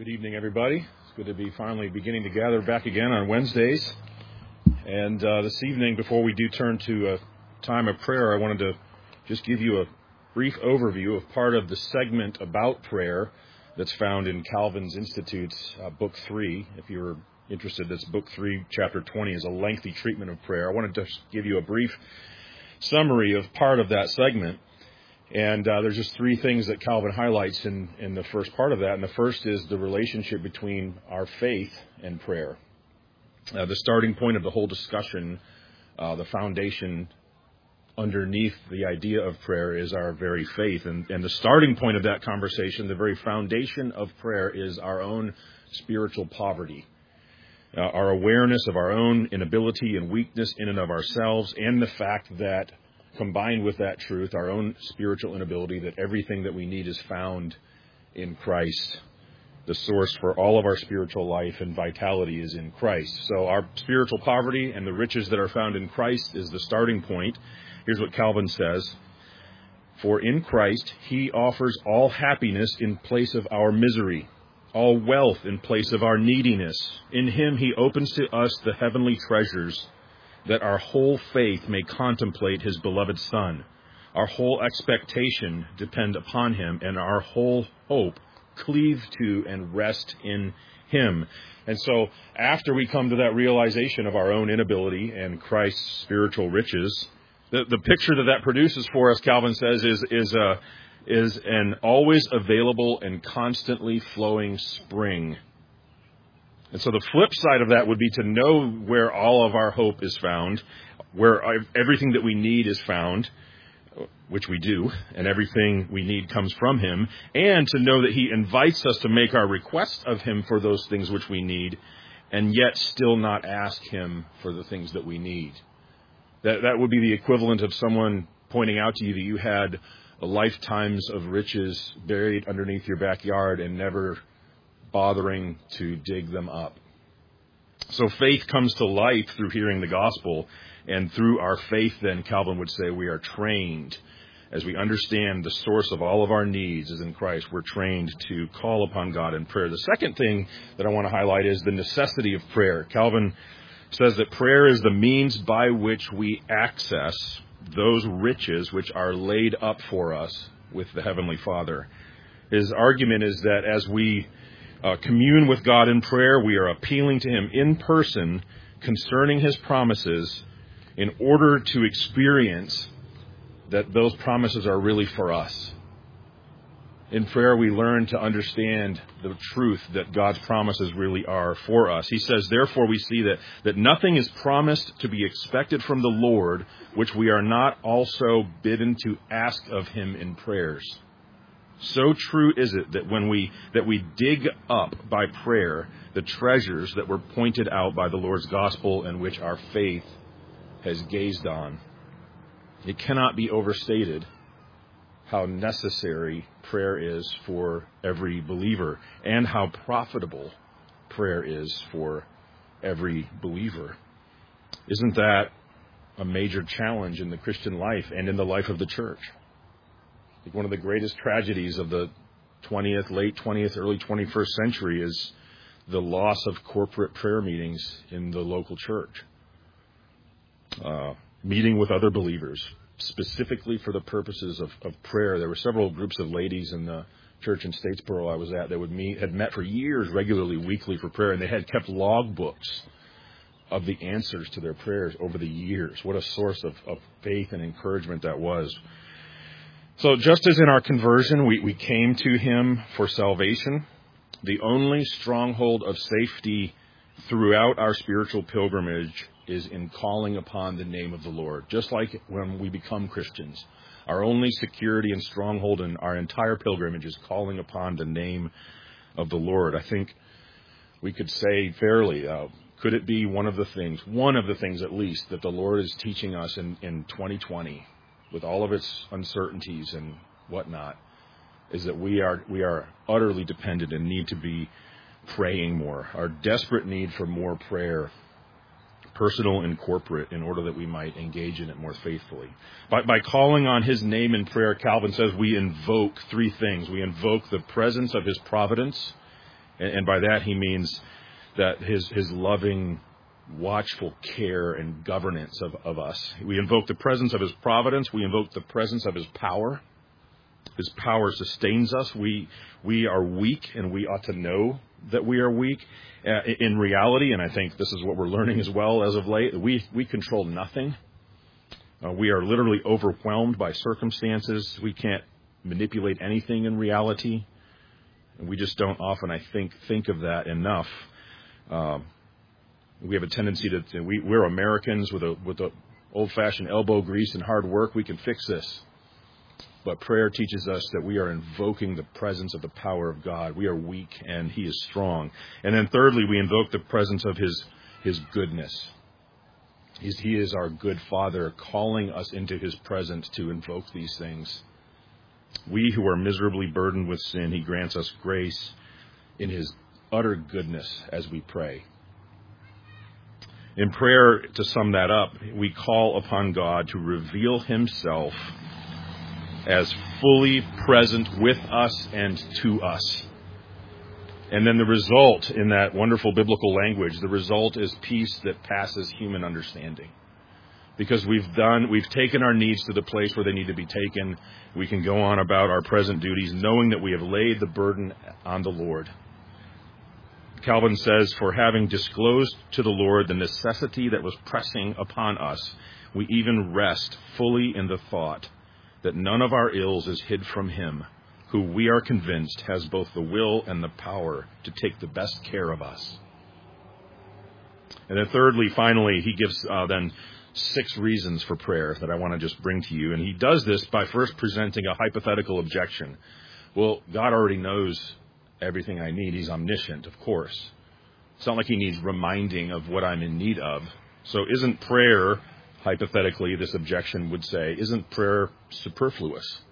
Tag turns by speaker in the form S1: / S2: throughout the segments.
S1: Good evening, everybody. It's good to be finally beginning to gather back again on Wednesdays. And this evening, before we do turn to a time of prayer, I wanted to just give you a brief overview of part of the segment about prayer that's found in Calvin's Institutes, Book 3. If you're interested, that's Book 3, Chapter 20, is a lengthy treatment of prayer. I wanted to give you a brief summary of part of that segment. And there's just three things that Calvin highlights in the first part of that. And the first is the relationship between our faith and prayer. The starting point of the whole discussion, the foundation underneath the idea of prayer is our very faith. And the starting point of that conversation, the very foundation of prayer, is our own spiritual poverty. Our awareness of our own inability and weakness in and of ourselves, and the fact that combined with that truth, our own spiritual inability, that everything that we need is found in Christ. The source for all of our spiritual life and vitality is in Christ. So our spiritual poverty and the riches that are found in Christ is the starting point. Here's what Calvin says. For in Christ, he offers all happiness in place of our misery, all wealth in place of our neediness. In him, he opens to us the heavenly treasures, that our whole faith may contemplate his beloved Son, our whole expectation depend upon him, and our whole hope cleave to and rest in him. And so after we come to that realization of our own inability and Christ's spiritual riches, the picture that produces for us, Calvin says, is an always available and constantly flowing spring. And so the flip side of that would be to know where all of our hope is found, where everything that we need is found, which we do, and everything we need comes from him, and to know that he invites us to make our requests of him for those things which we need, and yet still not ask him for the things that we need. That would be the equivalent of someone pointing out to you that you had lifetimes of riches buried underneath your backyard and never bothering to dig them up. So faith comes to life through hearing the gospel, and through our faith, then, Calvin would say, we are trained. As we understand the source of all of our needs is in Christ, we're trained to call upon God in prayer. The second thing that I want to highlight is the necessity of prayer. Calvin says that prayer is the means by which we access those riches which are laid up for us with the Heavenly Father. His argument is that as we commune with God in prayer, we are appealing to him in person concerning his promises in order to experience that those promises are really for us. In prayer, we learn to understand the truth that God's promises really are for us. He says, therefore, we see that nothing is promised to be expected from the Lord, which we are not also bidden to ask of him in prayers. So true is it that we dig up by prayer the treasures that were pointed out by the Lord's gospel and which our faith has gazed on. It cannot be overstated how necessary prayer is for every believer and how profitable prayer is for every believer. Isn't that a major challenge in the Christian life and in the life of the church? I think one of the greatest tragedies of the late 20th, early 21st century is the loss of corporate prayer meetings in the local church. Meeting with other believers, specifically for the purposes of prayer. There were several groups of ladies in the church in Statesboro I was at that had met for years regularly, weekly for prayer, and they had kept log books of the answers to their prayers over the years. What a source of faith and encouragement that was. So just as in our conversion, we came to him for salvation, the only stronghold of safety throughout our spiritual pilgrimage is in calling upon the name of the Lord. Just like when we become Christians, our only security and stronghold in our entire pilgrimage is calling upon the name of the Lord. I think we could say fairly, could it be one of the things at least, that the Lord is teaching us in 2020, with all of its uncertainties and whatnot, is that we are utterly dependent and need to be praying more. Our desperate need for more prayer, personal and corporate, in order that we might engage in it more faithfully. By calling on his name in prayer, Calvin says we invoke three things. We invoke the presence of his providence And by that he means that his loving, watchful care and governance of us. We invoke the presence of his providence. We invoke the presence of his power. His power sustains us. We are weak, and we ought to know that we are weak. In reality, and I think this is what we're learning as well as of late, we control nothing. We are literally overwhelmed by circumstances. We can't manipulate anything in reality. And we just don't often, I think of that enough. We have a tendency we're Americans with a old-fashioned elbow grease and hard work. We can fix this. But prayer teaches us that we are invoking the presence of the power of God. We are weak and he is strong. And then thirdly, we invoke the presence of his goodness. He is our good Father, calling us into his presence to invoke these things. We who are miserably burdened with sin, he grants us grace in his utter goodness as we pray. In prayer, to sum that up, we call upon God to reveal himself as fully present with us and to us. And then the result, in that wonderful biblical language, the result is peace that passes human understanding. Because we've taken our needs to the place where they need to be taken. We can go on about our present duties, knowing that we have laid the burden on the Lord. Calvin says, for having disclosed to the Lord the necessity that was pressing upon us, we even rest fully in the thought that none of our ills is hid from him, who we are convinced has both the will and the power to take the best care of us. And then thirdly, finally, he gives then 6 reasons for prayer that I want to just bring to you. And he does this by first presenting a hypothetical objection. Well, God already knows everything I need. He's omniscient, of course. It's not like he needs reminding of what I'm in need of. So isn't prayer, hypothetically, this objection would say, isn't prayer superfluous?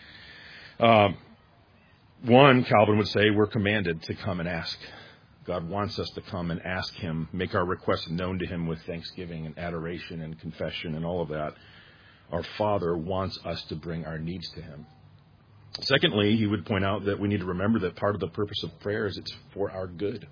S1: One, Calvin would say, we're commanded to come and ask. God wants us to come and ask him, make our requests known to him with thanksgiving and adoration and confession and all of that. Our Father wants us to bring our needs to him. Secondly, he would point out that we need to remember that part of the purpose of prayer is it's for our good.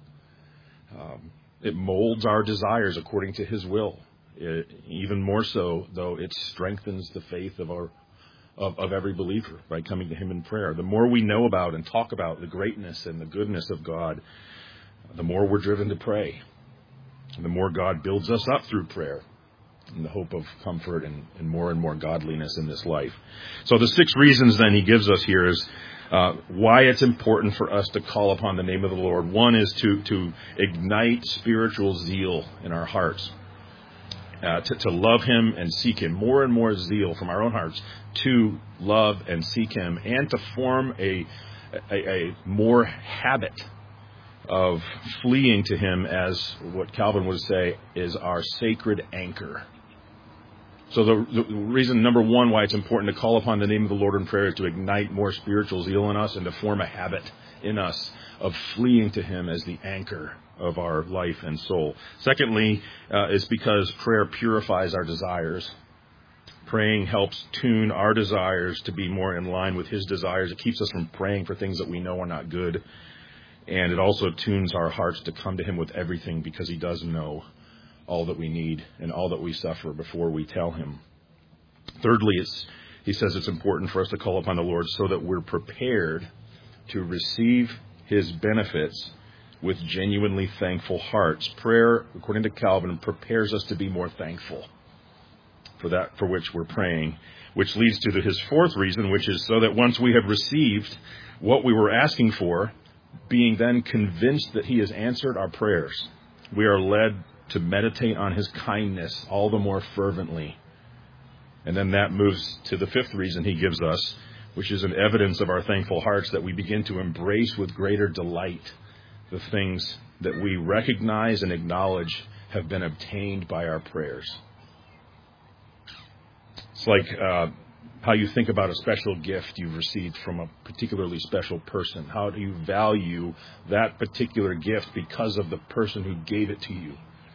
S1: It molds our desires according to his will. Even more so, though, it strengthens the faith of every believer by coming to him in prayer. The more we know about and talk about the greatness and the goodness of God, the more we're driven to pray. And the more God builds us up through prayer in the hope of comfort and more godliness in this life. So the 6 reasons then he gives us here is why it's important for us to call upon the name of the Lord. One is to ignite spiritual zeal in our hearts. To love him and seek him. More and more zeal from our own hearts to love and seek him, and to form a more habit of fleeing to him as what Calvin would say is our sacred anchor. So the reason, number one, why it's important to call upon the name of the Lord in prayer is to ignite more spiritual zeal in us and to form a habit in us of fleeing to him as the anchor of our life and soul. Secondly, is because prayer purifies our desires. Praying helps tune our desires to be more in line with his desires. It keeps us from praying for things that we know are not good. And it also tunes our hearts to come to him with everything, because he does know all that we need and all that we suffer before we tell him. Thirdly, he says it's important for us to call upon the Lord so that we're prepared to receive his benefits with genuinely thankful hearts. Prayer, according to Calvin, prepares us to be more thankful for that for which we're praying, which leads to his 4th reason, which is so that once we have received what we were asking for, being then convinced that he has answered our prayers, we are led to meditate on his kindness all the more fervently. And then that moves to the 5th reason he gives us, which is an evidence of our thankful hearts, that we begin to embrace with greater delight the things that we recognize and acknowledge have been obtained by our prayers. It's like how you think about a special gift you've received from a particularly special person. How do you value that particular gift because of the person who gave it to you?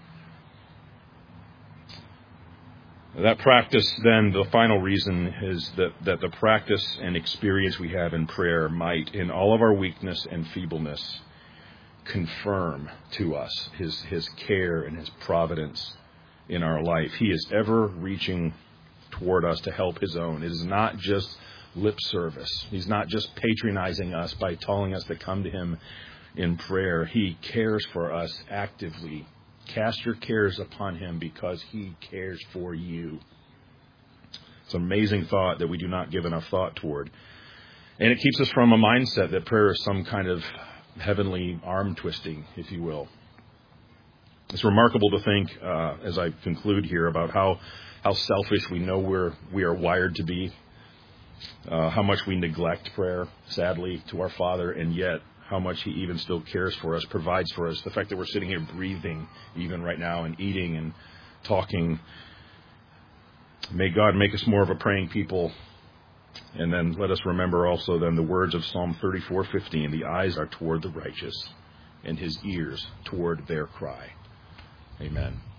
S1: That practice, then, the final reason is that the practice and experience we have in prayer might, in all of our weakness and feebleness, confirm to us his care and his providence in our life. He is ever reaching toward us to help his own. It is not just lip service. He's not just patronizing us by telling us to come to him in prayer. He cares for us actively. Cast your cares upon him because he cares for you. It's an amazing thought that we do not give enough thought toward. And it keeps us from a mindset that prayer is some kind of heavenly arm twisting, if you will. It's remarkable to think, as I conclude here, about how selfish we know we are wired to be, how much we neglect prayer, sadly, to our Father, and yet how much he even still cares for us, provides for us. The fact that we're sitting here breathing even right now and eating and talking. May God make us more of a praying people. And then let us remember also then the words of Psalm 34:15. The eyes are toward the righteous and his ears toward their cry. Amen.